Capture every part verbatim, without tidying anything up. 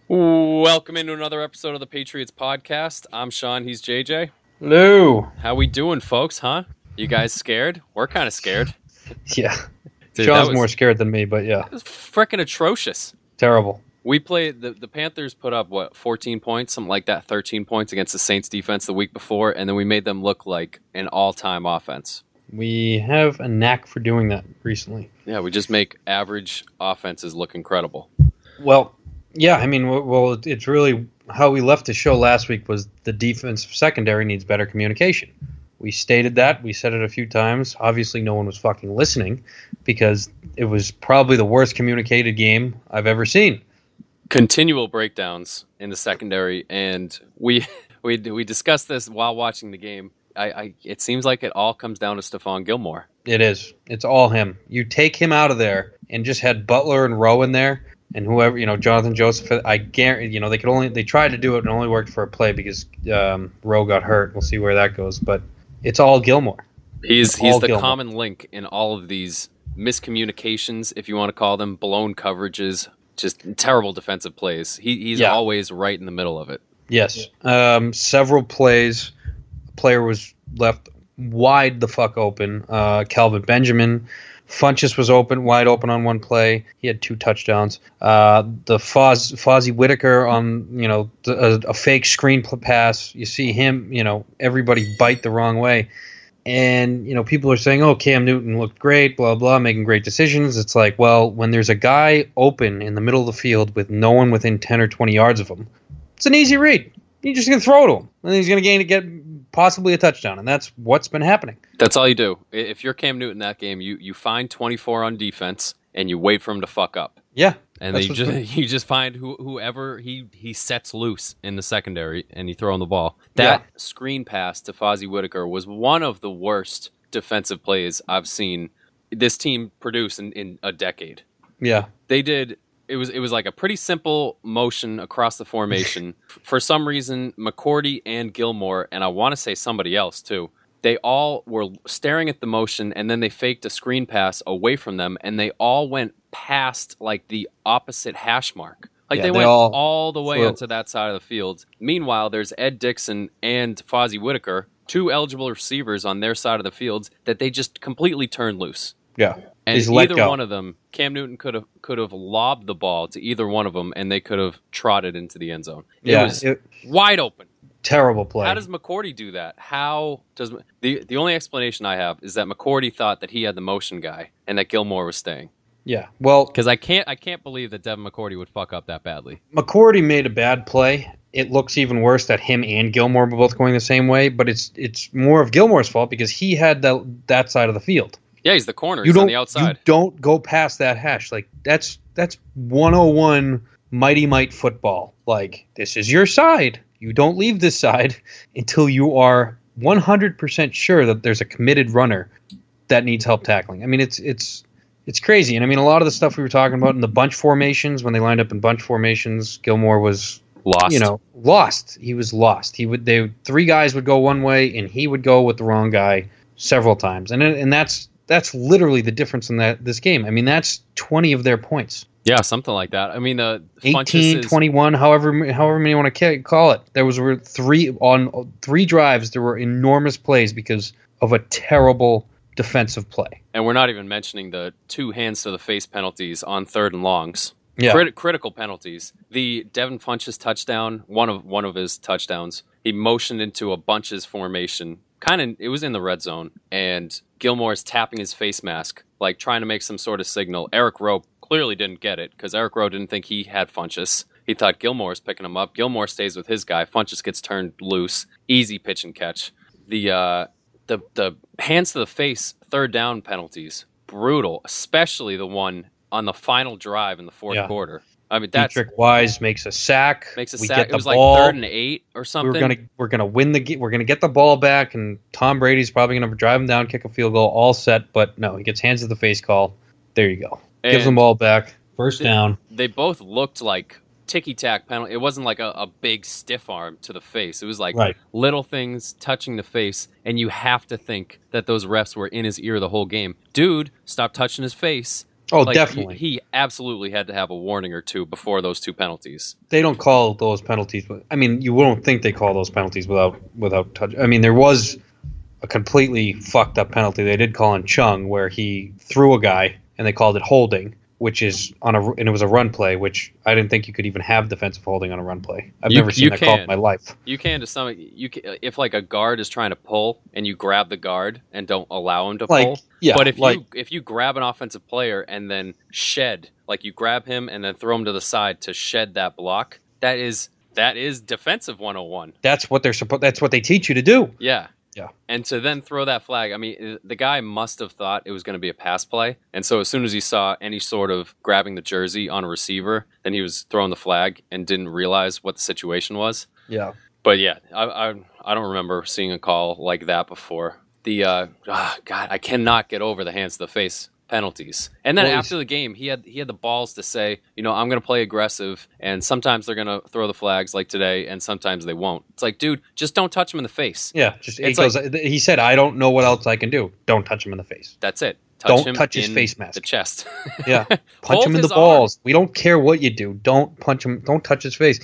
Welcome into another episode of the Patriots podcast. I'm Sean. He's J J. Hello. How we doing, folks? Huh? You guys scared? We're kind of scared. Yeah. Dude, Sean's that was, more scared than me, but yeah. It was freaking atrocious. Terrible. We played the the Panthers put up what fourteen points, something like that, thirteen points against the Saints defense the week before, and then we made them look like an all-time offense. We have a knack for doing that recently. Yeah, we just make average offenses look incredible. Well, yeah, I mean, well, it's really how we left the show last week was the defensive secondary needs better communication. We stated that. We said it a few times. Obviously, no one was fucking listening because it was probably the worst communicated game I've ever seen. Continual breakdowns in the secondary, and we we we discussed this while watching the game. I, I it seems like it all comes down to Stephon Gilmore. It is. It's all him. You take him out of there and just had Butler and Rowe in there. And whoever, you know, Jonathan Joseph, I guarantee, you know, they could only, they tried to do it and only worked for a play because um, Rowe got hurt. We'll see where that goes. But it's all Gilmore. He's it's he's the Gilmore. common link in all of these miscommunications, if you want to call them, blown coverages, just terrible defensive plays. He, he's Yeah. always right in the middle of it. Yes. Um, several plays, a player was left wide the fuck open. Uh, Calvin Benjamin. Funchess was open, wide open on one play. He had two touchdowns. Uh, the Foz, Fozzie Whitaker on, you know, the, a, a fake screen pass. You see him, you know, everybody bite the wrong way. And, you know, people are saying, oh, Cam Newton looked great, blah, blah, making great decisions. It's like, well, when there's a guy open in the middle of the field with no one within ten or twenty yards of him, it's an easy read. You're just going to throw to him. And he's going to gain to get possibly a touchdown. And that's what's been happening. That's all you do. If you're Cam Newton in that game, you, you find twenty-four on defense and you wait for him to fuck up. Yeah. And then you just you just find who, whoever he, he sets loose in the secondary and you throw him the ball. That Yeah. screen pass to Fozzie Whitaker was one of the worst defensive plays I've seen this team produce in, in a decade. Yeah. They did it was it was like a pretty simple motion across the formation. For some reason, McCourty and Gilmore, and I want to say somebody else too, they all were staring at the motion, and then they faked a screen pass away from them, and they all went past like the opposite hash mark. Like Yeah, they, they went all all the way flew. onto that side of the field. Meanwhile, there's Ed Dixon and Fozzie Whitaker, two eligible receivers on their side of the field that they just completely turned loose. Yeah. And He's let either go. one of them, Cam Newton could have could have lobbed the ball to either one of them, and they could have trotted into the end zone. It Yeah, was it- wide open. Terrible play. How does McCourty do that? How does the the only explanation I have is that McCourty thought that he had the motion guy and that Gilmore was staying? Yeah. Well, Because I can't I can't believe that Devin McCourty would fuck up that badly. McCourty made a bad play. It looks even worse that him and Gilmore were both going the same way, but it's it's more of Gilmore's fault because he had that that side of the field. Yeah, he's the corner. You He's don't on the outside. you don't go past that hash. Like that's that's one oh one mighty might football. Like this is your side. You don't leave this side until you are one hundred percent sure that there's a committed runner that needs help tackling. I mean, it's it's it's crazy. And I mean, a lot of the stuff we were talking about in the bunch formations, when they lined up in bunch formations, Gilmore was, Lost. you know, lost. He was lost. He would they three guys would go one way and he would go with the wrong guy several times. And and that's that's literally the difference in that this game. I mean, that's twenty of their points. Yeah, something like that. I mean, uh, eighteen, Funchess is, twenty-one, however however many you want to call it. There was were three on three drives. There were enormous plays because of a terrible defensive play. and we're not even mentioning the two hands to the face penalties on third and longs. Yeah, Crit- critical penalties. The Devin Funchess touchdown, one of one of his touchdowns, he motioned into a bunches formation. Kind of, it was in the red zone, and Gilmore's tapping his face mask, like trying to make some sort of signal. Eric Rowe clearly didn't get it because Eric Rowe didn't think he had Funchess. He thought Gilmore's picking him up. Gilmore stays with his guy. Funchess gets turned loose. Easy pitch and catch. The uh, the the hands to the face third down penalties, brutal, especially the one on the final drive in the fourth Yeah. quarter. I mean, that's Dietrich Wise makes a sack. makes a we sack. Get It the was ball. like third and eight or something. We're gonna we're gonna win the ge- we're gonna get the ball back, and Tom Brady's probably gonna drive him down, kick a field goal, all set. But no, he gets hands to the face call. There you go. Gives And them ball back. First they- down. They both looked like ticky-tack penalty. It wasn't like a, a big stiff arm to the face. It was like Right. little things touching the face, and you have to think that those refs were in his ear the whole game. Dude, stop touching his face. Oh, Like, definitely. He, he absolutely had to have a warning or two before those two penalties. They don't call those penalties. But I mean, you won't think they call those penalties without without touch. I mean, there was a completely fucked up penalty they did call on Chung where he threw a guy and they called it holding, which is on a and it was a run play, which I didn't think you could even have defensive holding on a run play. I've You- never seen you that called can. in my life. You can to some you can, if like a guard is trying to pull and you grab the guard and don't allow him to Like, pull. yeah, But if like- you if you grab an offensive player and then shed, like you grab him and then throw him to the side to shed that block, that is that is defensive one oh one. That's what they're supposed. That's what they teach you to do. Yeah. Yeah. And to then throw that flag, I mean, the guy must have thought it was going to be a pass play. And so as soon as he saw any sort of grabbing the jersey on a receiver, then he was throwing the flag and didn't realize what the situation was. Yeah. But yeah, I I, I don't remember seeing a call like that before. The, uh, ah, God, I cannot get over the hands to the face penalties. And then Well, after the game, he had he had the balls to say, you know, I'm going to play aggressive, and sometimes they're going to throw the flags like today, and sometimes they won't. It's like, dude, just don't touch him in the face. Yeah. Just he It's goes. he said, "I don't know what else I can do. Don't touch him in the face. That's it. Touch Don't him touch his in face mask." the chest. Yeah. Punch Hold him in his the arm. balls. We don't care what you do. Don't punch him. Don't touch his face.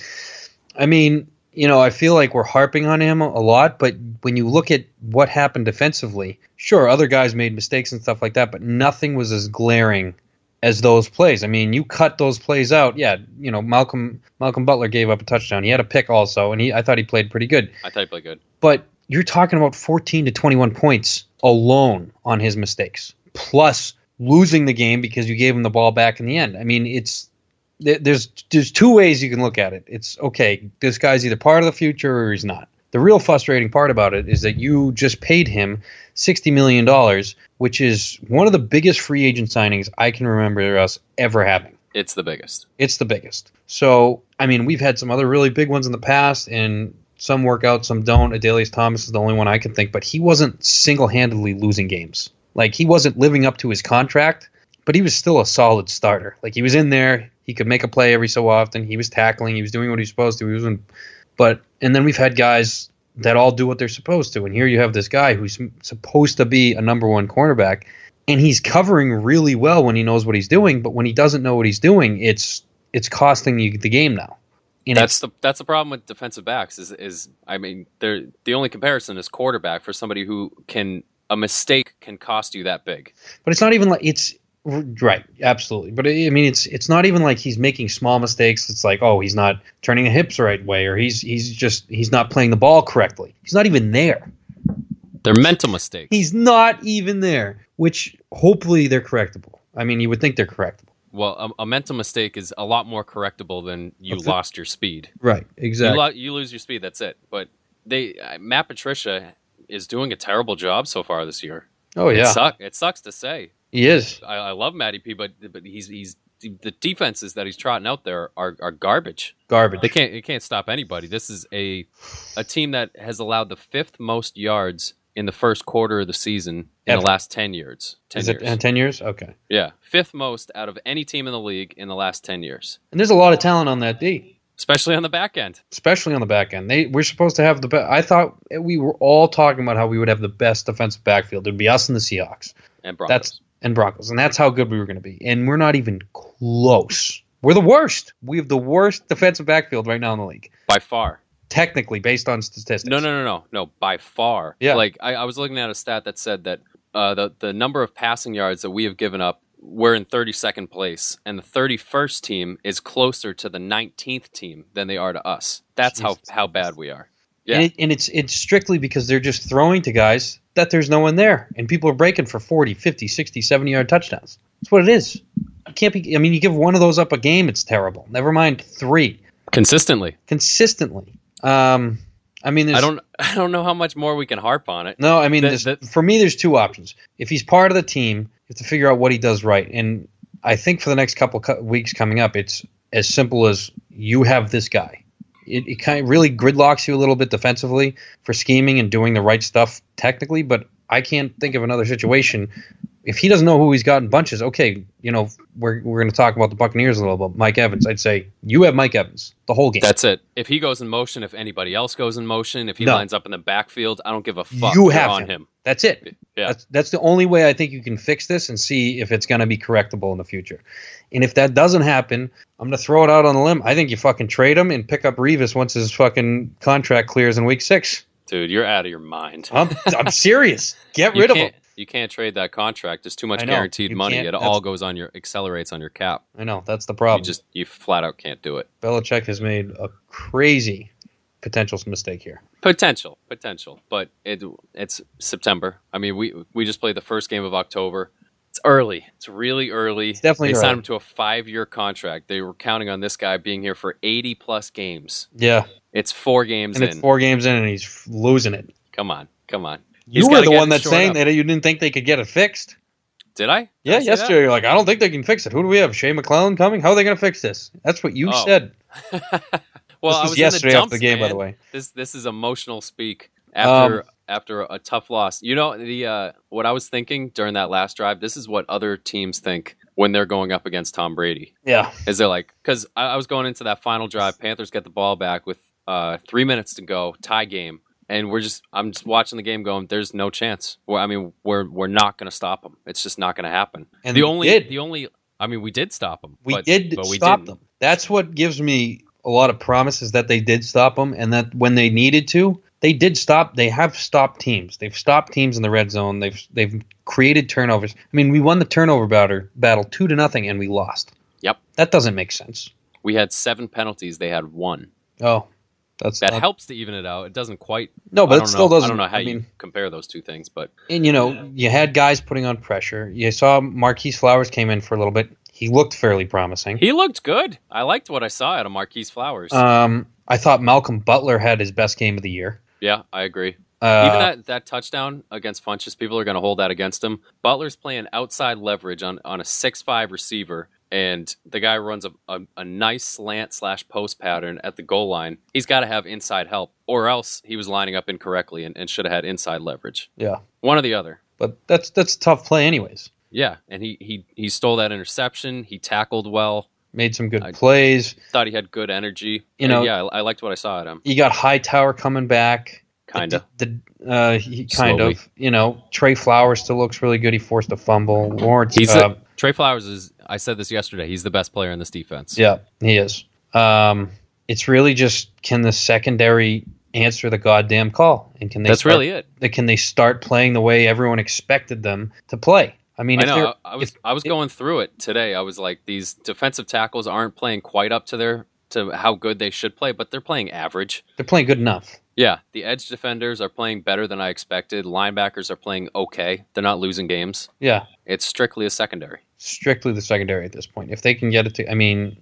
I mean, you know, I feel like we're harping on him a lot, but when you look at what happened defensively, sure, other guys made mistakes and stuff like that, but nothing was as glaring as those plays. I mean, you cut those plays out. Yeah, you know, Malcolm Malcolm Butler gave up a touchdown. He had a pick also, and he I thought he played pretty good. I thought he played good. But you're talking about fourteen to twenty-one points alone on his mistakes, plus losing the game because you gave him the ball back in the end. I mean, it's there- there's there's two ways you can look at it. It's okay, this guy's either part of the future or he's not. The real frustrating part about it is that you just paid him sixty million dollars, which is one of the biggest free agent signings I can remember us ever having. It's the biggest. It's the biggest. So, I mean, we've had some other really big ones in the past, and some work out, some don't. Adelius Thomas is the only one I can think, but he wasn't single-handedly losing games. Like, he wasn't living up to his contract, but he was still a solid starter. Like, he was in there. He could make a play every so often. He was tackling. He was doing what he was supposed to. He was in, but and then we've had guys that all do what they're supposed to. And here you have this guy who's supposed to be a number one cornerback, and he's covering really well when he knows what he's doing. But when he doesn't know what he's doing, it's it's costing you the game now. And That's it's, the that's the problem with defensive backs. Is is I mean, they're the only comparison is quarterback for somebody who can a mistake can cost you that big. but it's not even like it's right, absolutely. But I mean, it's it's not even like he's making small mistakes. It's like, oh, he's not turning the hips the right way, or he's he's just he's not playing the ball correctly. He's not even there. They're mental mistakes. He's not even there, which hopefully they're correctable. I mean, you would think they're correctable. Well, a, a mental mistake is a lot more correctable than you Okay. lost your speed. Right, You, exactly. lo- you lose your speed, that's it. But they uh, Matt Patricia is doing a terrible job so far this year. oh It, yeah, suck, it sucks to say. he is. I, I love Matty P, but but he's he's the defenses that he's trotting out there are, are garbage. Garbage. They can't it can't stop anybody. This is a a team that has allowed the fifth most yards in the first quarter of the season in Ever. the last ten years. Ten Is years. it uh, ten years? Okay. Yeah, fifth most out of any team in the league in the last ten years, And there's a lot of talent on that D, especially on the back end. especially on the back end. They we're supposed to have the best. I thought we were all talking about how we would have the best defensive backfield. It'd be us and the Seahawks. And Broncos. That's and Broncos, and that's how good we were going to be. And we're not even close. We're the worst. We have the worst defensive backfield right now in the league, by far. technically based on statistics. No, no, no, no, no. By far. Yeah. Like I, I was looking at a stat that said that uh, the the number of passing yards that we have given up, we're in thirty-second place, and the thirty-first team is closer to the nineteenth team than they are to us. That's Jesus. how how bad we are. Yeah. And, it, and it's it's strictly because they're just throwing to guys that there's no one there. And people are breaking for forty, fifty, sixty, seventy-yard touchdowns. That's what it is. You can't be – I mean, you give one of those up a game, it's terrible. Never mind three. Consistently. Consistently. Um, I mean, there's I don't I don't know how much more we can harp on it. No, I mean, The- there's, the- for me, there's two options. If he's part of the team, you have to figure out what he does right. And I think for the next couple co- weeks coming up, it's as simple as you have this guy. It, it kind of really gridlocks you a little bit defensively for scheming and doing the right stuff technically, but I can't think of another situation if he doesn't know who he's got in bunches, okay, you know, we're we're going to talk about the Buccaneers a little bit. Mike Evans, I'd say you have Mike Evans the whole game. That's it. If he goes in motion, if anybody else goes in motion, if he No. lines up in the backfield, I don't give a fuck. You You're have on him. him. That's it. Yeah. That's that's the only way I think you can fix this and see if it's going to be correctable in the future. And if that doesn't happen, I'm going to throw it out on a limb. I think you fucking trade him and pick up Revis once his fucking contract clears in week six. Dude, you're out of your mind. I'm I'm serious. Get You rid of him. can't- You can't trade that contract. There's too much I know. guaranteed You money. can't- It that's- all goes on your accelerates on your cap. I know that's the You problem. just you flat out can't do it. Belichick has made a crazy potential mistake here. Potential, potential, but it it's September. I mean, we we just played the first game of October. It's early. It's really early. It's definitely They signed early. him to a five-year contract. They were counting on this guy being here for eighty plus games. Yeah, It's four games and in. it's four games in, and he's losing it. Come on, come on. You He's were gotta the get one it that's shored saying up. that you didn't think they could get it fixed. Did I? Did Yeah, I say yesterday you're like, I don't think they can fix it. Who do we have? Shea McClellan coming? How are they going to fix this? That's what you Oh. said. that? Well, this I was was yesterday in the after dumps, the game, by man. the way. This this is emotional speak after Um, after a tough loss. You know the uh, what I was thinking during that last drive. This is what other teams think when they're going up against Tom Brady. Yeah, Is they're like, because I, I was going into that final drive. Panthers get the ball back with uh, three minutes to go, tie game, and we're just I'm just watching the game, going, there's no chance. Well, I mean, we're we're not going to stop them. It's just not going to happen. And the we only did. the only I mean, we did stop them. we but, did but we stop didn't. them. That's what gives me a lot of promises that they did stop them, and that when they needed to, they did stop. They have stopped teams. They've stopped teams in the red zone. They've they've created turnovers. I mean, we won the turnover battle battle two to nothing, and we lost. Yep. That doesn't make sense. We had seven penalties. They had one. Oh, that's That not, helps to even it out. It doesn't quite. No, I but don't it still know, doesn't. I don't know how I you mean, compare those two things, but and you know, you had guys putting on pressure. You saw Marquise Flowers came in for a little bit. He looked fairly promising. he looked good. I liked what I saw out of Marquise Flowers. Um, I thought Malcolm Butler had his best game of the year. yeah, I agree. Uh, Even that, that touchdown against Funchess, people are going to hold that against him. Butler's playing outside leverage on, on a six five receiver, and the guy runs a, a, a nice slant slash post pattern at the goal line. He's got to have inside help, or else he was lining up incorrectly and, and should have had inside leverage. yeah, One or the other. but that's that's a tough play, anyways. Yeah, and he, he, he stole that interception. He tackled well. Made some good I- plays. Thought he had good energy. You And know- yeah, I, I liked what I saw at him. You got Hightower coming back. Kind of. The, the uh, he kind Slowly. of. You know, Trey Flowers still looks really good. He forced a fumble. Lawrence. He's uh, the, Trey Flowers is. I said this yesterday. He's the best player in this defense. yeah, he is. Um, it's really just can the secondary answer the goddamn call, and can they? That's start, really it. Can they start playing the way everyone expected them to play? I mean, I if know. they're- I, I was if- I was if- going through it today. I was like, these defensive tackles aren't playing quite up to their to how good they should play, but they're playing average. they're playing good enough. Yeah, the edge defenders are playing better than I expected. Linebackers are playing okay. They're not losing games. Yeah, It's strictly a secondary. strictly the secondary at this point. If they can get it to, I mean,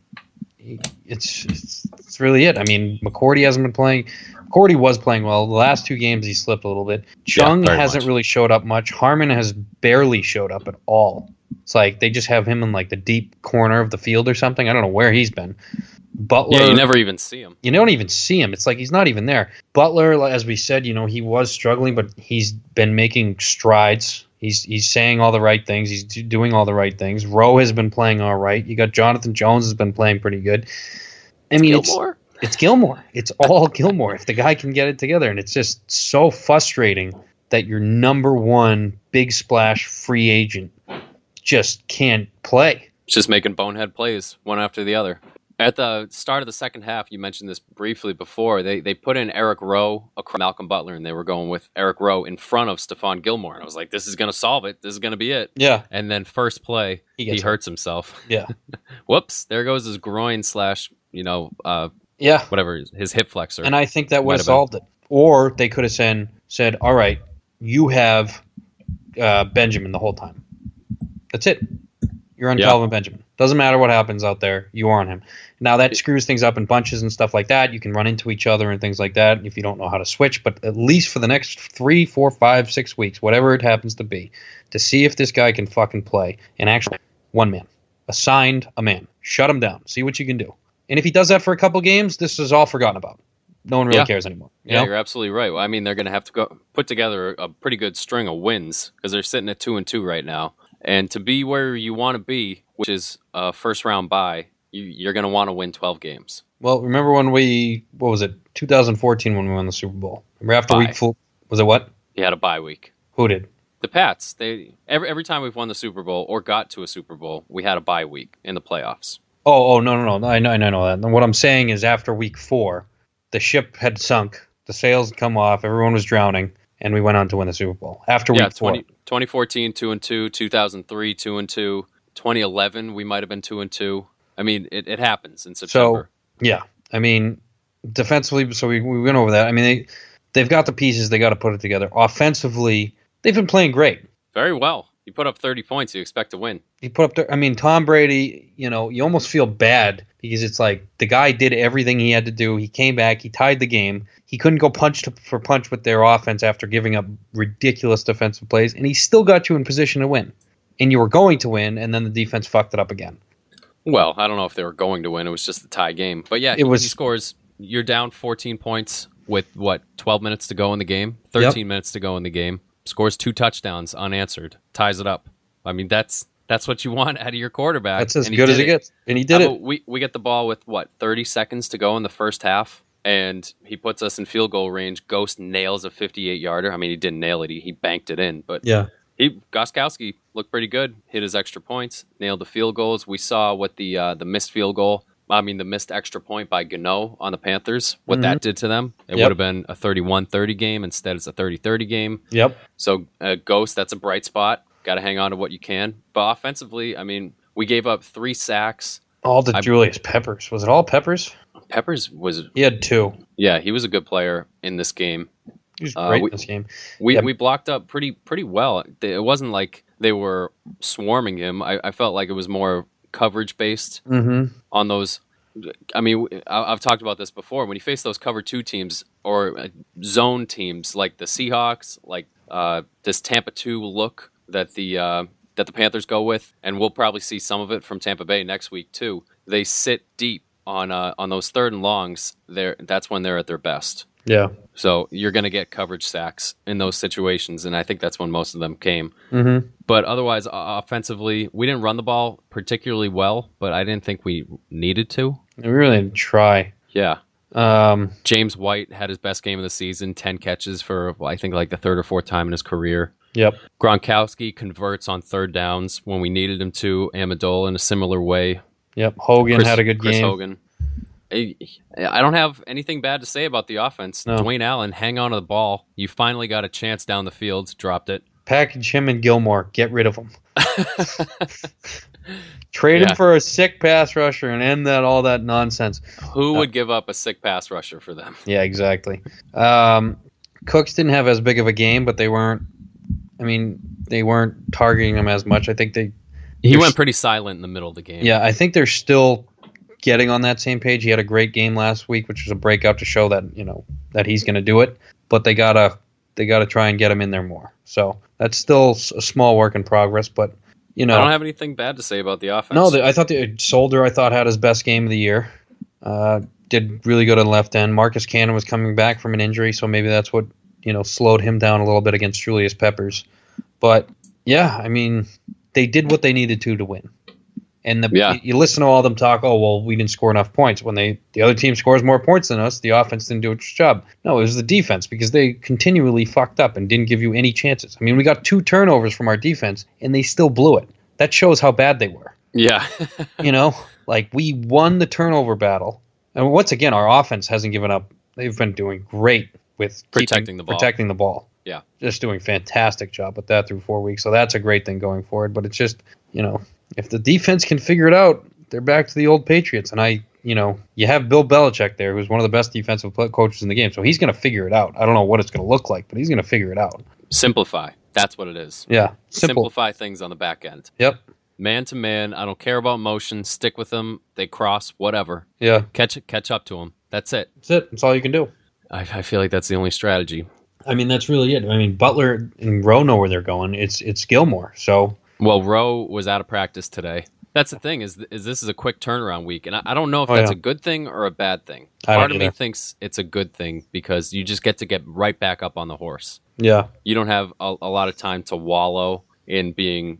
it's it's, it's really it. I mean, McCourty hasn't been playing. McCourty was playing well. The last two games he slipped a little bit. Chung very hasn't much. really showed up much. Harmon has barely showed up at all. It's like they just have him in like the deep corner of the field or something. I don't know where he's been. Butler, Yeah, you never even see him. you don't even see him. It's like he's not even there. Butler, like, as we said, you know, he was struggling, but he's been making strides. He's he's saying all the right things. He's do- doing all the right things. Rowe has been playing all right. You got Jonathan Jones has been playing pretty good. I mean, it's Gilmore? it's Gilmore. It's all Gilmore. If the guy can get it together, and it's just so frustrating that your number one big splash free agent just can't play. Just making bonehead plays one after the other. At the start of the second half, you mentioned this briefly before. They they put in Eric Rowe across Malcolm Butler, and they were going with Eric Rowe in front of Stephon Gilmore. And I was like, this is going to solve it. This is going to be it. Yeah, And then first play, He he, gets hurts himself. yeah, Whoops! There goes his groin slash, you know, uh, yeah. whatever his hip flexor. And I think that would Might have have been. solved it. Or they could have said, said, all right, you have uh, Benjamin the whole time. That's it. You're on Yeah. Calvin Benjamin. Doesn't matter what happens out there. You are on him. Now, that screws things up in bunches and stuff like that. You can run into each other and things like that if you don't know how to switch. But at least for the next three, four, five, six weeks, whatever it happens to be, to see if this guy can fucking play. And actually, one man. Assigned a man. Shut him down. See what you can do. And if he does that for a couple games, this is all forgotten about. No one really Yeah. cares anymore. You yeah, know? you're absolutely right. Well, I mean, they're going to have to go put together a pretty good string of wins because they're sitting at two and two right now. And to be where you want to be, which is a first round bye, you, you're going to want to win twelve games. Well, remember when we, what was it, two thousand fourteen when we won the Super Bowl? Remember after Bye. week four, was it what? You had a bye week. Who did? The Pats. They every every time we've won the Super Bowl or got to a Super Bowl, we had a bye week in the playoffs. Oh, oh no, no, no. I know, I know that. And what I'm saying is after week four, the ship had sunk, the sails had come off, everyone was drowning, and we went on to win the Super Bowl. After yeah, week four. twenty, twenty fourteen, two and two, two thousand three, two and two, twenty eleven, we might have been two and two. I mean, it, it happens in September. So, yeah. I mean, defensively, so we, we went over that. I mean, they, they've got the pieces, they got to put it together. Offensively, they've been playing great. Very well. You put up thirty points, you expect to win. He put up, the, I mean, Tom Brady, you know, you almost feel bad because it's like the guy did everything he had to do. He came back, he tied the game. He couldn't go punch to, for punch with their offense after giving up ridiculous defensive plays, and he still got you in position to win. And you were going to win, and then the defense fucked it up again. Well, I don't know if they were going to win. It was just a tie game. But yeah, it was, he scores, you're down fourteen points with, what, twelve minutes to go in the game? thirteen yep. minutes to go in the game. Scores two touchdowns unanswered, ties it up. I mean, that's that's what you want out of your quarterback. That's as good as it gets, and he did it. We we get the ball with what thirty seconds to go in the first half, and he puts us in field goal range. Ghost nails a fifty-eight yarder. I mean, he didn't nail it; he, he banked it in. But yeah, he Gostkowski looked pretty good. Hit his extra points, nailed the field goals. We saw what the uh, the missed field goal. I mean, the missed extra point by Gano on the Panthers, what mm-hmm. that did to them. It yep. would have been a thirty-one thirty game. Instead, it's a thirty thirty game. Yep. So, uh, Ghost, that's a bright spot. Got to hang on to what you can. But offensively, I mean, we gave up three sacks. All to I, Julius Peppers. Was it all Peppers? Peppers was... He had two. Yeah, he was a good player in this game. He was great uh, we, in this game. We yep. we blocked up pretty pretty well. It wasn't like they were swarming him. I, I felt like it was more coverage-based mm-hmm. on those... I mean, I've talked about this before. When you face those cover two teams or zone teams like the Seahawks, like uh, this Tampa two look that the uh, that the Panthers go with, and we'll probably see some of it from Tampa Bay next week too. They sit deep on uh, on those third and longs. There, that's when they're at their best. Yeah. So you're going to get coverage sacks in those situations, and I think that's when most of them came. Mm-hmm. But otherwise, uh, offensively, we didn't run the ball particularly well, but I didn't think we needed to. We really didn't try. Yeah. Um, James White had his best game of the season, ten catches for, I think, like the third or fourth time in his career. Yep. Gronkowski converts on third downs when we needed him to. Amendola in a similar way. Yep. Hogan Chris, had a good Chris game. Hogan. I don't have anything bad to say about the offense. No. Dwayne Allen, hang on to the ball. You finally got a chance down the field. Dropped it. Package him and Gilmore. Get rid of him. Trade yeah. him for a sick pass rusher and end that all that nonsense. Who uh, would give up a sick pass rusher for them? Yeah, exactly. Um, Cooks didn't have as big of a game, but they weren't. I mean, they weren't targeting him as much. I think they. He went pretty silent in the middle of the game. Yeah, I think they're still getting on that same page. He had a great game last week, which was a breakout to show that you know that he's going to do it. But they gotta they gotta try and get him in there more. So that's still a small work in progress. But you know, I don't have anything bad to say about the offense. No, the, I thought the Solder I thought had his best game of the year. Uh, did really good on the left end. Marcus Cannon was coming back from an injury, so maybe that's what you know slowed him down a little bit against Julius Peppers. But yeah, I mean, they did what they needed to to win. And the, yeah. you listen to all of them talk, oh, well, we didn't score enough points. When they the other team scores more points than us, the offense didn't do its job. No, it was the defense because they continually fucked up and didn't give you any chances. I mean, we got two turnovers from our defense, and they still blew it. That shows how bad they were. Yeah. you know, like we won the turnover battle. And once again, our offense hasn't given up. They've been doing great with protecting keeping, the ball. Protecting the ball. Yeah. Just doing fantastic job with that through four weeks. So that's a great thing going forward. But it's just, you know, if the defense can figure it out, they're back to the old Patriots. And I, you know, you have Bill Belichick there, who's one of the best defensive coaches in the game. So he's going to figure it out. I don't know what it's going to look like, but he's going to figure it out. Simplify. That's what it is. Yeah. Simple. Simplify things on the back end. Yep. Man to man. I don't care about motion. Stick with them. They cross, whatever. Yeah. Catch catch up to them. That's it. That's it. That's all you can do. I, I feel like that's the only strategy. I mean, that's really it. I mean, Butler and Rowe know where they're going. It's it's Gilmore. So well, Rowe was out of practice today. That's the thing is is this is a quick turnaround week, and I, I don't know if oh, that's yeah. a good thing or a bad thing. I Part don't of either. me thinks it's a good thing because you just get to get right back up on the horse. Yeah, you don't have a, a lot of time to wallow in being, you know,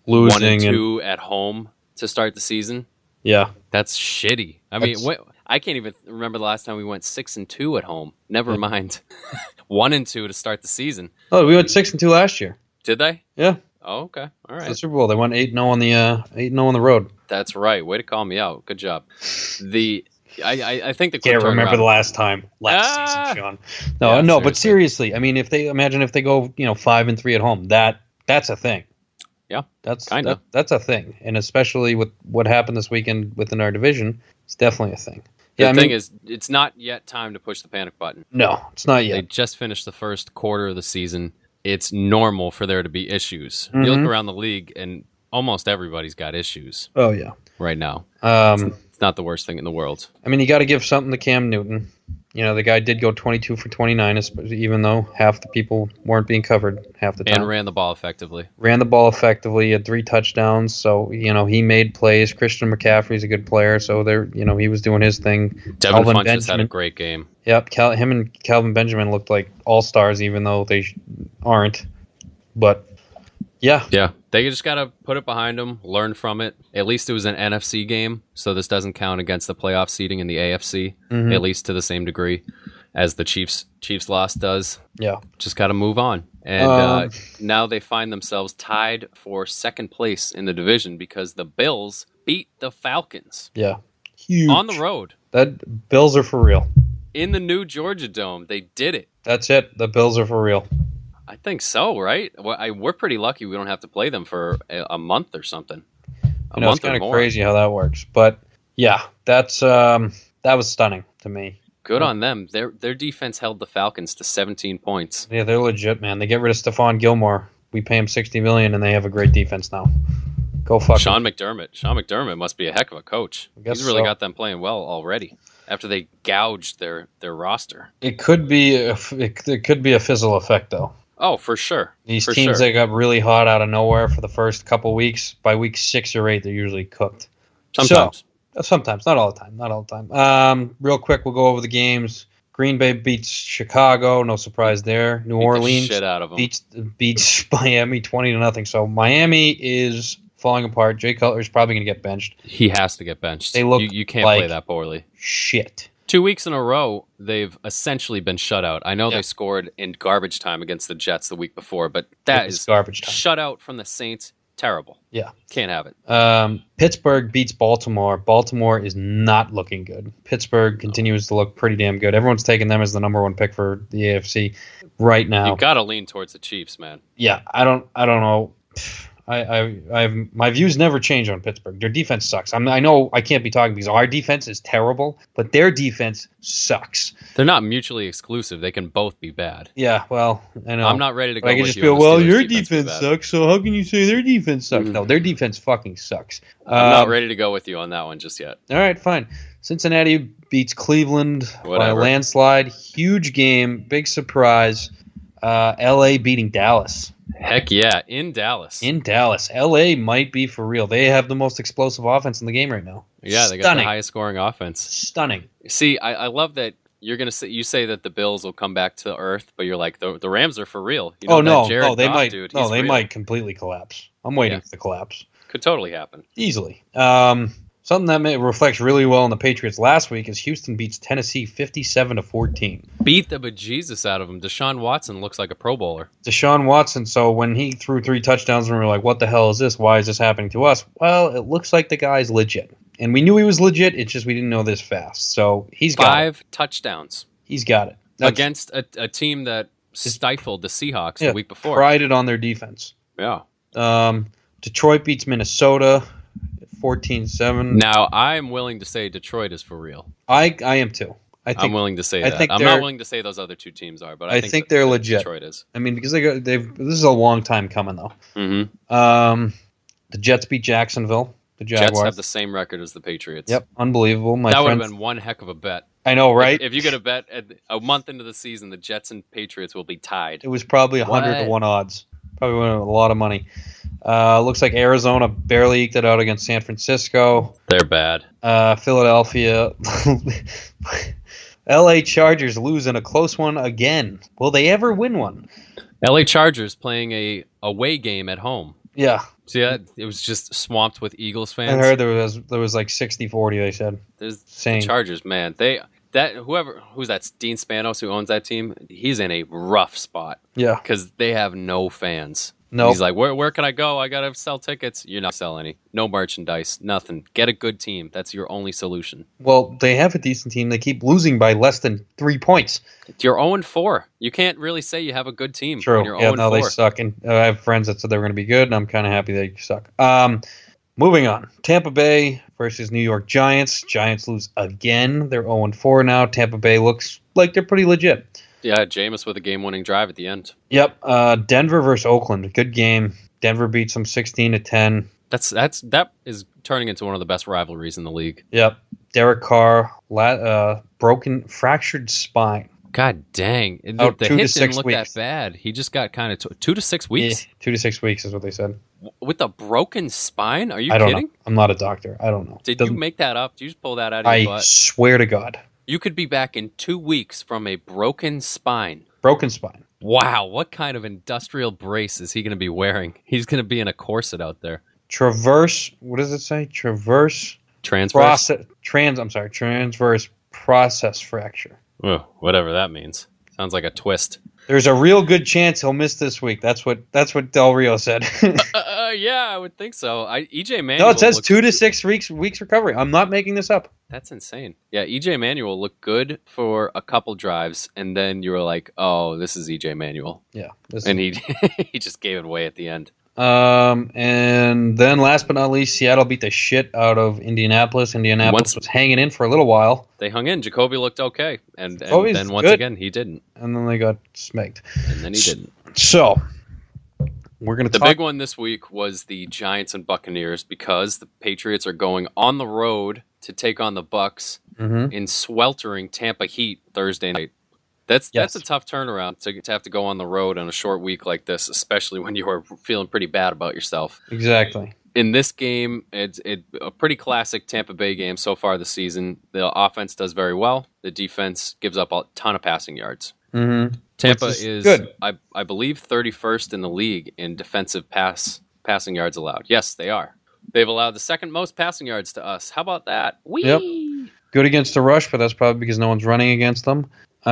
losing one and and- two at home to start the season. Yeah. That's shitty. I mean, That's- what, I can't even remember the last time we went six and two at home. Never mind, one and two to start the season. Oh, we went six and two last year. Did they? Yeah. Oh, okay. All right. The Super Bowl. They went eight and zero on the uh, eight and zero on the road. That's right. Way to call me out. Good job. The I I, I think the Can't quick remember turnaround- the last time last Ah! season, Sean. No, Yeah, no, but seriously. seriously, I mean, if they imagine if they go, you know, five and three at home, that that's a thing. Yeah, That's kinda. that, that's a thing, and especially with what happened this weekend within our division, it's definitely a thing. The Yeah, I thing mean, is, it's not yet time to push the panic button. no, it's not They yet. just finished the first quarter of the season. It's normal for there to be issues. You Mhm. look around the league, and almost everybody's got issues Oh yeah. right now. Um, It's not the worst thing in the world. I mean, you got to give something to Cam Newton. You know, the guy did go twenty-two for twenty-nine, even though half the people weren't being covered half the time. And ran the ball effectively. Ran the ball effectively, had three touchdowns, so you know he made plays. Christian McCaffrey's a good player, so there, you know, he was doing his thing. Devin Calvin Funchess had a Benjamin. great game. Yep, Cal- him and Calvin Benjamin looked like all stars, even though they sh- aren't. But yeah, Yeah, they just got to put it behind them, learn from it. At least it was an N F C game, so this doesn't count against the playoff seeding in the A F C, Mhm. at least to the same degree as the Chiefs Chiefs loss does. yeah, Just got to move on. And Um, uh, now they find themselves tied for second place in the division because the Bills beat the Falcons yeah, huge on the road That Bills are for real. in the new Georgia Dome. They did it. That's it. The Bills are for real. I think so, right? Well, I, we're pretty lucky we don't have to play them for a, a month or something. A You know, it's month or kind of more. crazy how that works, but yeah, that's um, that was stunning to me. Good on them. Their their defense held the Falcons to seventeen points. Yeah, they're legit, man. They get rid of Stephon Gilmore. We pay him sixty million, dollars, and they have a great defense now. Go fuck 'em. Sean McDermott. Sean McDermott must be a heck of a coach. guess He's really so. got them playing well already after they gouged their, their roster. It could be a, it, it could be a fizzle effect though. Oh, for sure. These for teams sure. that got really hot out of nowhere for the first couple weeks, by week six or eight, they're usually cooked. Sometimes. So, sometimes, not all the time, not all the time. Um, real quick, we'll go over the games. Green Bay beats Chicago, no surprise there. New Beat the Orleans shit out of them. beats beats Miami twenty to nothing. So Miami is falling apart. Jay Cutler's probably going to get benched. He has to get benched. They look you, you can't like- play that poorly. Shit. Two weeks in a row, they've essentially been shut out. I know Yeah. they scored in garbage time against the Jets the week before, but that It's is garbage time. shut out from the Saints. Terrible. Yeah. Can't have it. Um, Pittsburgh beats Baltimore. Baltimore is not looking good. Pittsburgh continues to look pretty damn good. Everyone's taking them as the number one pick for the A F C right now. You got to lean towards the Chiefs, man. yeah, I don't, I don't know. I, I, I've my views never change on Pittsburgh. Their defense sucks. I'm, I know I can't be talking because our defense is terrible, but their defense sucks. They're not mutually exclusive. They can both be bad. Yeah, well, I know. I'm not ready to go But I can with just you feel, on the well, Steelers your defense defense be bad. sucks, so how can you say their defense sucks? Mhm. No, their defense fucking sucks. I'm not Um, ready to go with you on that one just yet. All right, fine. Cincinnati beats Cleveland by a Whatever. landslide. Huge game, big surprise. Uh, L A beating Dallas. Heck yeah, in Dallas. In Dallas. L A might be for real. They have the most explosive offense in the game right now. yeah, they got Stunning. the highest scoring offense. Stunning. See, I, I love that you're gonna say you say that the Bills will come back to earth, but you're like the, the Rams are for real. You know, oh that no, Jared no, they Goff might. dude, no, he's they real. might completely collapse. I'm waiting Yeah. for the collapse Could totally happen. easily. Um, something that may, reflects really well on the Patriots last week is Houston beats Tennessee fifty-seven to fourteen. Beat the bejesus out of him. Deshaun Watson looks like a Pro Bowler. Deshaun Watson, so when he threw three touchdowns and we were like, what the hell is this? Why is this happening to us? Well, it looks like the guy's legit. And we knew he was legit, it's just we didn't know this fast. So he's got it. Five touchdowns He's got it. That's- against a, a team that stifled the Seahawks yeah, the week before. prided on their defense. Yeah. Um, Detroit beats Minnesota fourteen seven. Now I'm willing to say Detroit is for real. I I am too. I I'm think willing to say I that. think I'm they're- not willing to say those other two teams are, but I, I think, think that- they're that legit. Detroit is. I mean because they go they've this is a long time coming though. Mm-hmm. Um, the Jets beat Jacksonville. The Jets Jaguars. have the same record as the Patriots. Yep, unbelievable. My that would friend, have been one heck of a bet. I know, right? If, if you get a bet at a month into the season, the Jets and Patriots will be tied. It was probably a hundred to What? one odds. Probably won a lot of money. Uh, looks like Arizona barely eked it out against San Francisco. They're bad. Uh, Philadelphia. L A Chargers lose in a close one again. Will they ever win one? L A Chargers playing a away game at home. Yeah. See that? It was just swamped with Eagles fans. I heard there was there was like sixty forty, they said. There's Same. the Chargers, man. They that whoever who's that Dean Spanos who owns that team. He's in a rough spot. Yeah, because they have no fans. No, he's like, where where can I go? I gotta sell tickets. You're not selling any. No merchandise. Nothing. Get a good team. That's your only solution. Well, they have a decent team. They keep losing by less than three points. You're zero and four. You can't really say you have a good team. True. When you're yeah, zero no, and four. they suck, and uh, I have friends that said they were going to be good, and I'm kind of happy they suck. Um, moving on. Tampa Bay versus New York Giants. Giants lose again. They're zero and four now. Tampa Bay looks like they're pretty legit. Yeah, Jameis with a game-winning drive at the end. Yep. Uh, Denver versus Oakland. Good game. Denver beats them sixteen to ten. That's that's that is turning into one of the best rivalries in the league. Yep. Derek Carr, la- uh, broken, fractured spine. God dang! The, Oh, the two to hit six didn't look weeks. that bad. He just got kind of t- two to six weeks Yeah, two to six weeks is what they said. W- with a broken spine. Are you I don't kidding? know. I'm not a doctor. I don't know. Did Doesn't- you make that up? Did you just pull that out of your I butt? swear to God. You could be back in two weeks from a broken spine. Broken spine. Wow, what kind of industrial brace is he going to be wearing? He's going to be in a corset out there. Traverse. What does it say? Traverse. Transverse? Process. Trans. I'm sorry. Transverse process fracture. Ugh, whatever that means. Sounds like a twist. There's a real good chance he'll miss this week. That's what. That's what Del Rio said. uh, uh, yeah, I would think so. I, E J Manuel. No, it says looks- two to six weeks weeks recovery. I'm not making this up. That's insane. Yeah, E J Manuel looked good for a couple drives, and then you were like, "Oh, this is E J Manuel," Yeah. This and he he just gave it away at the end. Um, and then last but not least, Seattle beat the shit out of Indianapolis. Indianapolis Once- was hanging in for a little while, They hung in. Jacoby looked okay, and, and Jacoby's then once good. again he didn't, and then they got smacked. and then he didn't. So we're gonna The talk. big one this week was the Giants and Buccaneers because the Patriots are going on the road to take on the Bucks Mhm. in sweltering Tampa Heat Thursday night. That's Yes. that's a tough turnaround to, to have to go on the road on a short week like this, especially when you are feeling pretty bad about yourself. Exactly. In this game, it's it, a pretty classic Tampa Bay game so far this season. The offense does very well. The defense gives up a ton of passing yards. Mm-hmm. Tampa Which is is, good. I, I believe, thirty-first in the league in defensive pass passing yards allowed. Yes, they are. They've allowed the second most passing yards to us. How about that? Whee! Yep. Good against the rush, but that's probably because no one's running against them.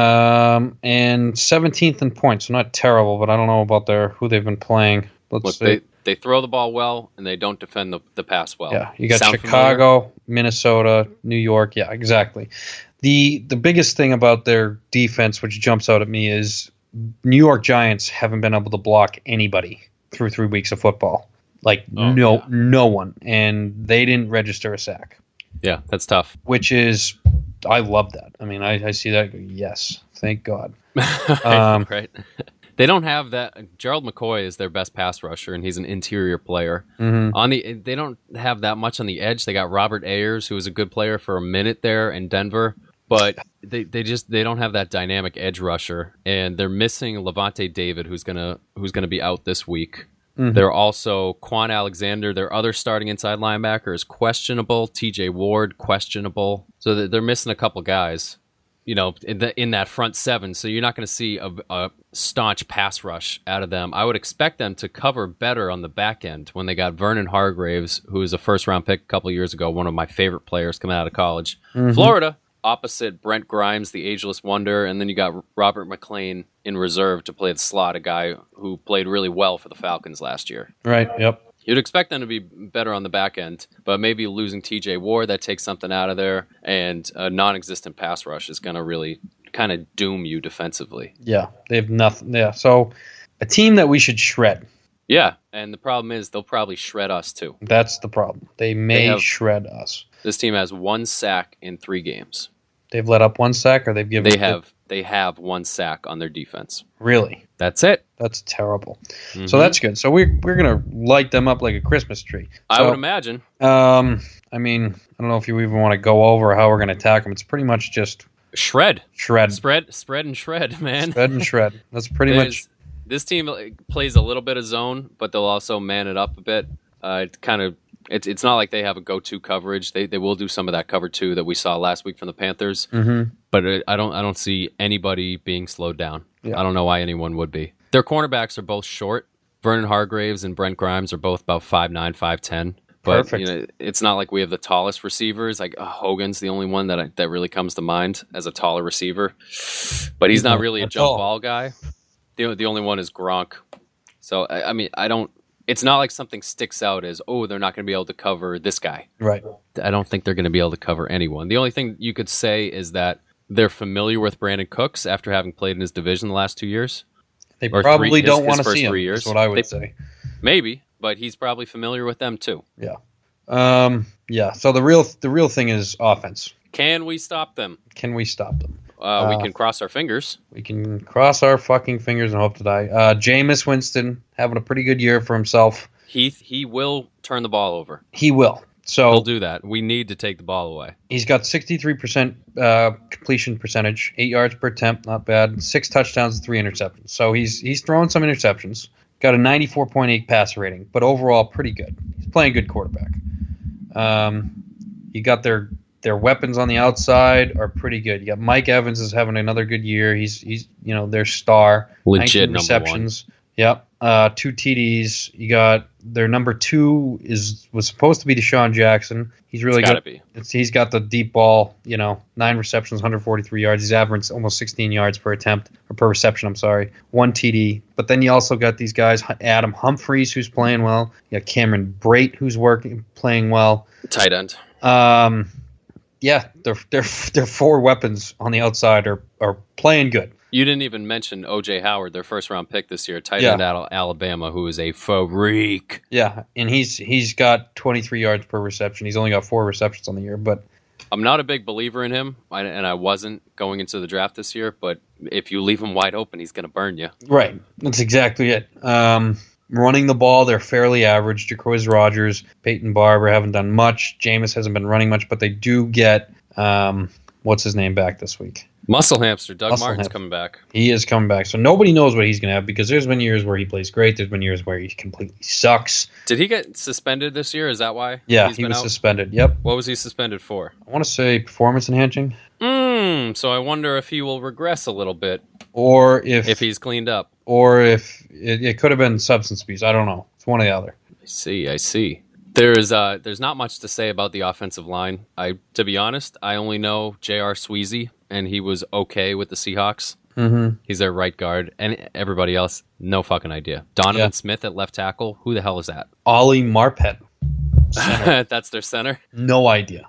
Um, and seventeenth in points, so not terrible, but I don't know about their who they've been playing. Let's Look, see. they, they throw the ball well, and they don't defend the, the pass well. Yeah, you got Sound Chicago, Minnesota, New York. Yeah, exactly. The the biggest thing about their defense, which jumps out at me, is New York Giants haven't been able to block anybody through three weeks of football. Like Oh, no yeah. no one, and they didn't register a sack, Yeah, that's tough. which is I love that. I mean, I, I see that. Yes, thank God. Um, right. They don't have that. Gerald McCoy is their best pass rusher, and he's an interior player. Mhm. On the, they don't have that much on the edge. They got Robert Ayers, who was a good player for a minute there in Denver, but they, they just they don't have that dynamic edge rusher, and they're missing Levante David, who's gonna who's gonna be out this week. Mhm. They're also Quan Alexander, their other starting inside linebacker, is questionable. T J Ward questionable, so they're they're missing a couple guys. You know, in, the, in that front seven, so you're not going to see a, a staunch pass rush out of them. I would expect them to cover better on the back end when they got Vernon Hargraves, who was a first round pick a couple years ago, one of my favorite players coming out of college. Mhm. Florida, opposite Brent Grimes, the ageless wonder, and then you got Robert McClain in reserve to play the slot, a guy who played really well for the Falcons last year. Right. Yep. You'd expect them to be better on the back end, but maybe losing T J Ward, that takes something out of there, and a non-existent pass rush is going to really kind of doom you defensively. Yeah. They have nothing. Yeah. So a team that we should shred. Yeah, and the problem is they'll probably shred us too. That's the problem. They may They have- shred us. This team has one sack in three games. They've let up one sack, or they've given. They have they have one sack on their defense. Really. That's it. That's terrible. Mhm. So that's good. So we're we're gonna light them up like a Christmas tree. I So, would imagine. Um, I mean, I don't know if you even want to go over how we're gonna attack them. It's pretty much just Shred. shred, Spread, spread, and shred, man. shred and shred. That's pretty There's- much. This team plays a little bit of zone, but they'll also man it up a bit. Uh, it kind of it's it's not like they have a go-to coverage. They they will do some of that cover two that we saw last week from the Panthers, Mm-hmm. but it, I don't I don't see anybody being slowed down. Yeah. I don't know why anyone would be. Their cornerbacks are both short, Vernon Hargraves and Brent Grimes are both about five nine, five ten. But Perfect. you know, it's not like we have the tallest receivers. Like uh, Hogan's the only one that I, that really comes to mind as a taller receiver. But he's, He's not not really a that jump tall. ball guy. The the only one is Gronk. So I, I mean, I don't. It's not like something sticks out as, oh, they're not going to be able to cover this guy. Right. I don't think they're going to be able to cover anyone. The only thing you could say is that they're familiar with Brandon Cooks after having played in his division the last two years. They Or probably three- his- don't his want to first see him. three Is years. what I would They- say. Maybe, but he's probably familiar with them too. Yeah. Um. Yeah. So the real the real thing is offense. Can we stop them? Can we stop them? Uh, we Uh, can cross our fingers. We can cross our fucking fingers and hope to die. Uh, Jameis Winston having a pretty good year for himself. He he will turn the ball over. He will. So He'll do that. We need to take the ball away. he's got sixty-three percent uh, completion percentage, eight yards per attempt, not bad. Six touchdowns, and three interceptions. So he's he's throwing some interceptions. Got a ninety-four point eight passer rating, but overall pretty good. He's playing good quarterback. Um, you got their their weapons on the outside are pretty good. You got Mike Evans is having another good year. He's he's you know their star. Legit nineteen number receptions. Yep. Uh, two T Ds. You got their number two is was supposed to be Deshaun Jackson. He's really It's good. gotta be. It's, he's got the deep ball, you know, nine receptions, one hundred forty-three yards. He's averaging almost sixteen yards per attempt, or per reception, I'm sorry. One T D. But then you also got these guys, Adam Humphries, who's playing well. You got Cameron Brate, who's working, playing well. Tight end. Um, yeah, their their their four weapons on the outside are, are playing good. You didn't even mention O J Howard, their first round pick this year, tight Yeah. end out of Alabama, who is a freak. Yeah, and he's he's got twenty-three yards per reception. He's only got four receptions on the year, but I'm not a big believer in him, I- and I wasn't going into the draft this year, but if you leave him wide open, he's going to burn you. right, that's exactly it. Um, running the ball, they're fairly average. Ja'Cory Rogers, Peyton Barber haven't done much. Jameis hasn't been running much, but they do get um, what's his name back this week. Muscle hamster, Doug Muscle Martin's hamster. coming back. He is coming back, so nobody knows what he's going to have because there's been years where he plays great. There's been years where he completely sucks. Did he get suspended this year? Is that why? Yeah, he's he been was out? suspended. Yep. What was he suspended for? I want to say performance enhancing, Mm, so I wonder if he will regress a little bit or if, if he's cleaned up. or if it, it could have been substance abuse. I don't know. It's one or the other. I see, I see. There's uh, there's not much to say about the offensive line. I, to be honest, I only know J R. Sweezy, and he was okay with the Seahawks. Mm-hmm. He's their right guard, and everybody else, no fucking idea. Donovan Yeah. Smith at left tackle, who the hell is that? Ollie Marpet. Center. That's their center. No idea.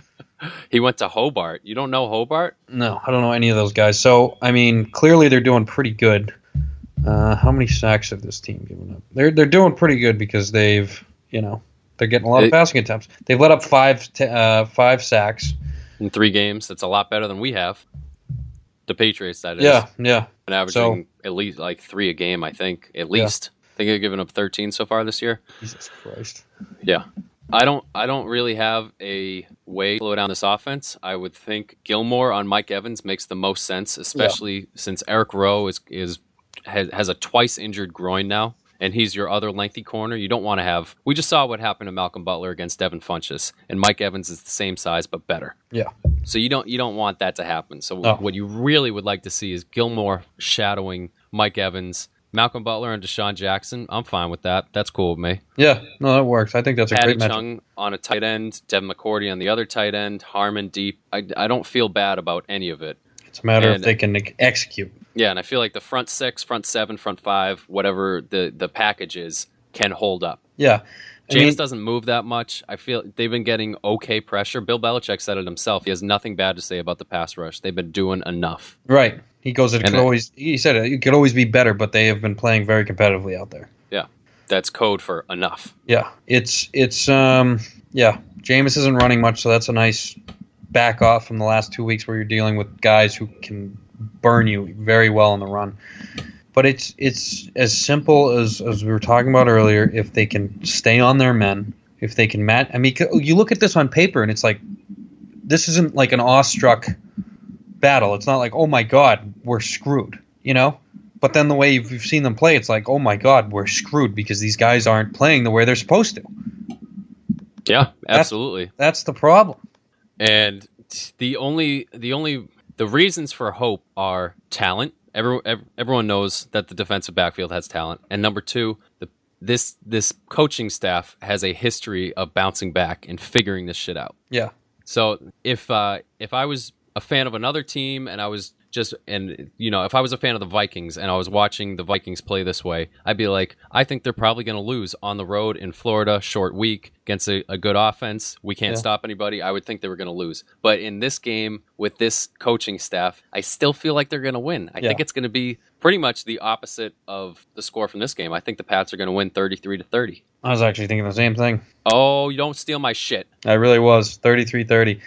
He went to Hobart. You don't know Hobart? No, I don't know any of those guys. So, I mean, clearly they're doing pretty good. Uh, how many sacks have this team given up? They're they're doing pretty good because they've, you know, they're getting a lot of It- passing attempts. They've let up five t- uh, five sacks. In three games, that's a lot better than we have. The Patriots, that is. Yeah, yeah. Been averaging at least like three a game, I think. At least. I think they've given up thirteen so far this year. Jesus Christ. Yeah. I don't I don't really have a way to slow down this offense. I would think Gilmore on Mike Evans makes the most sense, especially since Eric Rowe is is has, has a twice injured groin now, and he's your other lengthy corner. You don't want to have. We just saw what happened to Malcolm Butler against Devin Funchess, and Mike Evans is the same size but better. Yeah. So you don't you don't want that to happen. So Oh. what you really would like to see is Gilmore shadowing Mike Evans, Malcolm Butler, and Deshaun Jackson. I'm fine with that. That's cool with me. Yeah, no, that works. I think that's a Patty great matchup. Chung on a tight end, Devin McCourty on the other tight end, Harmon deep. I, I don't feel bad about any of it. It's a matter and- if they can ex- execute. Yeah, and I feel like the front six, front seven, front five, whatever the, the package is, can hold up. Yeah. I James mean, doesn't move that much. I feel they've been getting okay pressure. Bill Belichick said it himself. He has nothing bad to say about the pass rush. They've been doing enough. right. He goes, it And could then- always, he said it, it could always be better, but they have been playing very competitively out there. That's code for enough. Yeah, it's it's um yeah. Jameis isn't running much, so that's a nice back off from the last two weeks where you're dealing with guys who can burn you very well on the run. But it's it's as simple as as we were talking about earlier. If they can stay on their men, if they can match. I mean, you look at this on paper and it's like this isn't like an awestruck battle. It's not like, oh my god, we're screwed, you know. But then the way you've, you've seen them play, it's like, oh my god, we're screwed because these guys aren't playing the way they're supposed to. Yeah, absolutely. That's the problem. And the only the only the reasons for hope are talent every, ev everyone knows that the defensive backfield has talent. And number two, the this this coaching staff has a history of bouncing back and figuring this shit out. Yeah. So if uh, if I was a fan of another team and I was just and you know if I was a fan of the Vikings and I was watching the Vikings play this way, I'd be like, I think they're probably going to lose on the road in Florida, short week against a, a good offense. We can't Yeah. stop anybody. I would think they were going to lose. But in this game with this coaching staff, I still feel like they're going to win. I Yeah. think it's going to be pretty much the opposite of the score from this game. I think the Pats are going to win thirty-three to thirty. I was actually thinking the same thing. Oh, you don't steal my shit. I really was thirty-three thirty.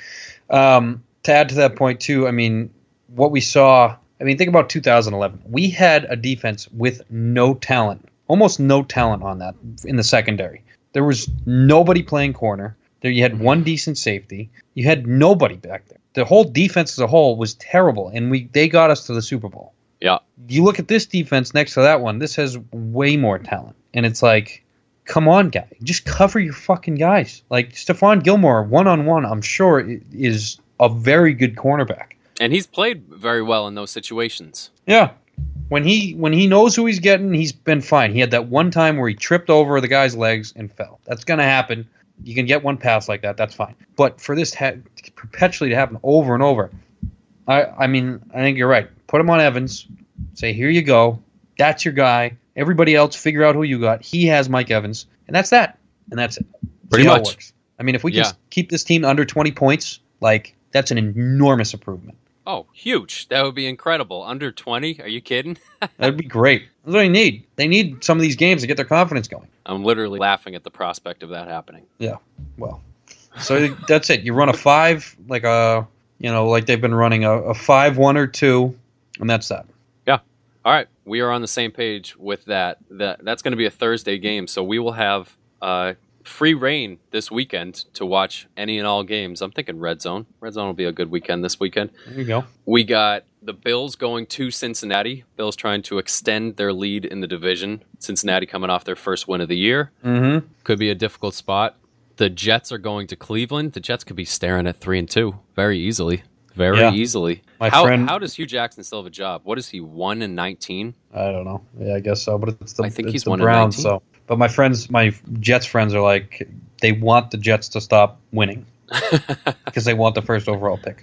Um, to add to that point too, I mean, what we saw. I mean, think about two thousand eleven. We had a defense with no talent, almost no talent on that in the secondary. There was nobody playing corner. There, you had one decent safety. You had nobody back there. The whole defense as a whole was terrible, and we they got us to the Super Bowl. Yeah. You look at this defense next to that one. This has way more talent, and it's like, come on, guy, just cover your fucking guys. Like Stephon Gilmore, one on one, I'm sure is a very good cornerback. And he's played very well in those situations. Yeah. When he when he knows who he's getting, he's been fine. He had that one time where he tripped over the guy's legs and fell. That's going to happen. You can get one pass like that. That's fine. But for this ha- perpetually to happen over and over, I, I mean, I think you're right. Put him on Evans. Say, here you go. That's your guy. Everybody else, figure out who you got. He has Mike Evans. And that's that. And that's it. Pretty See how it much. works. I mean, if we can Yeah. s- keep this team under twenty points, like, that's an enormous improvement. Oh, huge. That would be incredible. Under twenty? Are you kidding? That'd be great. That's what they need. They need some of these games to get their confidence going. I'm literally laughing at the prospect of that happening. Yeah. Well, so that's it. You run a five, like a, you know, like they've been running a, a five, one or two, and that's that. Yeah. All right. We are on the same page with that. That That's going to be a Thursday game, so we will have uh, free reign this weekend to watch any and all games. I'm thinking Red Zone. Red Zone will be a good weekend this weekend. There you go. We got the Bills going to Cincinnati. Bills trying to extend their lead in the division. Cincinnati coming off their first win of the year. Mm-hmm. Could be a difficult spot. The Jets are going to Cleveland. The Jets could be staring at three and two very easily. Very Yeah. easily. My how, friend- how does Hugh Jackson still have a job? What is he, one and nineteen? I don't know. Yeah, I guess so. But it's the, I think it's he's the one and Browns. nineteen. So, but my friends, my Jets friends are like, they want the Jets to stop winning because they want the first overall pick.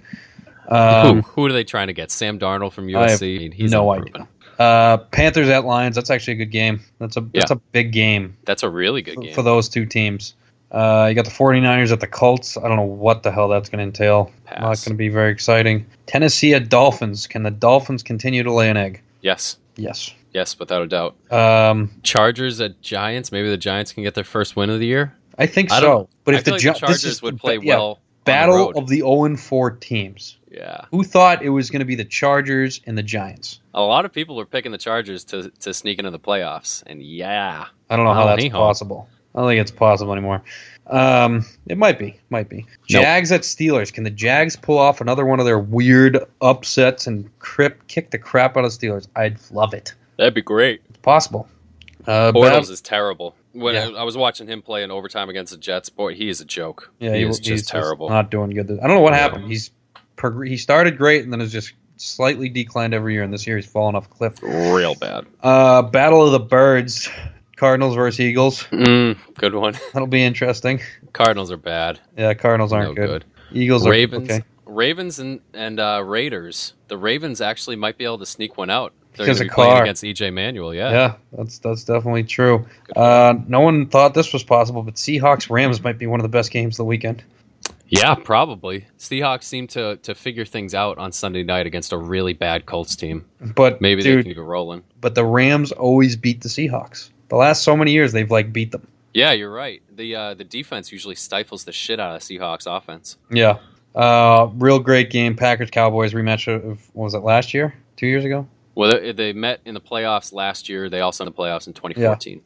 Um, who, who are they trying to get? Sam Darnold from U I S have C? He's no unproven. idea. Uh, Panthers at Lions. That's actually a good game. That's a that's Yeah. a big game That's a really good for, game. for those two teams. Uh, you got the 49ers at the Colts. I don't know what the hell that's going to entail. Pass. Not going to be very exciting. Tennessee at Dolphins. Can the Dolphins continue to lay an egg? Yes. Yes. Yes, without a doubt. Um, Chargers at Giants. Maybe the Giants can get their first win of the year. I think I so. don't- But I if feel the, like Gi- the this Chargers is would the- play yeah, well on the battle road. of the oh and four teams. Yeah. Who thought it was going to be the Chargers and the Giants? A lot of people are picking the Chargers to, to sneak into the playoffs. And yeah. I don't know how Oh, that's hee-haw. possible. I don't think it's possible anymore. Um, it might be. Might be. Nope. Jags at Steelers. Can the Jags pull off another one of their weird upsets and crip, kick the crap out of Steelers? I'd love it. That'd be great. It's possible. Uh, Bortles Bev- is terrible. When Yeah. I, I was watching him play in overtime against the Jets, boy, he is a joke. yeah, he he- is he's just terrible. Not doing good. I don't know what happened. He's prog- he started great and then has just slightly declined every year. And this year he's fallen off a cliff. Real bad. Uh, Battle of the Birds. Cardinals versus Eagles. Mm, good one. That'll be interesting. Cardinals are bad. Yeah, Cardinals aren't No good. good. Eagles are Ravens, okay. Ravens, and and uh, Raiders. The Ravens actually might be able to sneak one out. They're Because going to of be playing Carr. against E J Manuel. Yeah. Yeah, that's that's definitely true. Good for Uh, no one thought this was possible, but Seahawks Rams might be one of the best games of the weekend. Yeah, probably. Seahawks seem to to figure things out on Sunday night against a really bad Colts team. But Maybe they dude, can get rolling. but the Rams always beat the Seahawks. The last so many years, they've like beat them. Yeah, you're right. The uh, the defense usually stifles the shit out of Seahawks offense. Yeah, uh, real great game. Packers Cowboys rematch of what was it last year? Two years ago. Well, they, they met in the playoffs last year. They also in the playoffs in twenty fourteen.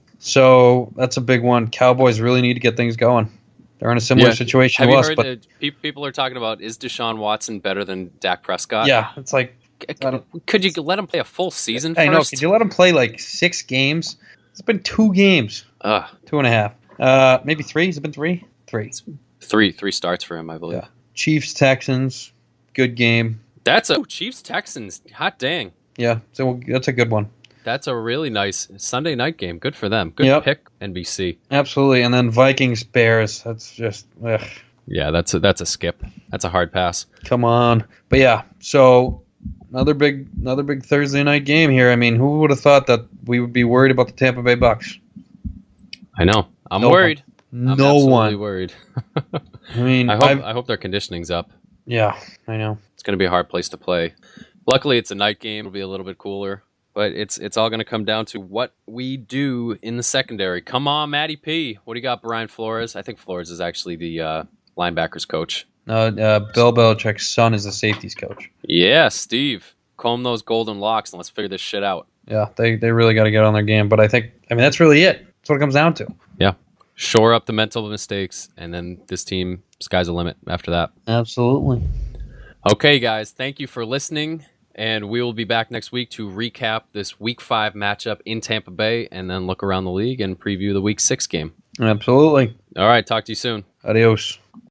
So that's a big one. Cowboys really need to get things going. They're in a similar Yeah. situation Have to you us, heard but that pe- people are talking about, is Deshaun Watson better than Dak Prescott? yeah, it's like C- I don't- Could you let him play a full season I first? know. Could you let them play like six games? It's been two games, Ugh. two and a half, uh, maybe three. Has it been three? Three. Three three starts for him, I believe. Yeah. Chiefs Texans, good game. That's a Chiefs Texans. Hot dang. Yeah, so that's a good one. That's a really nice Sunday night game. Good for them. Good Yep. pick, N B C. Absolutely. And then Vikings Bears. That's just ugh. Yeah, that's a, that's a skip. That's a hard pass. Come on. But yeah, so another big another big Thursday night game here. I mean, who would have thought that we would be worried about the Tampa Bay Bucks? I know. I'm No worried. one. I'm No absolutely one. worried. I mean, I hope I've- I hope their conditioning's up. yeah, I know. It's going to be a hard place to play. Luckily, it's a night game. It'll be a little bit cooler. But it's it's all going to come down to what we do in the secondary. Come on, Matty P. What do you got, Brian Flores? I think Flores is actually the uh, linebackers coach. No, uh, Bill Belichick's son is the safeties coach. Yeah, Steve. Comb those golden locks and let's figure this shit out. Yeah, they, they really got to get on their game. But I think, I mean, that's really it. That's what it comes down to. Yeah. Shore up the mental mistakes, and then this team, sky's the limit after that. Absolutely. Okay, guys, thank you for listening. And we will be back next week to recap this week five matchup in Tampa Bay and then look around the league and preview the week six game. Absolutely. All right, talk to you soon. Adios.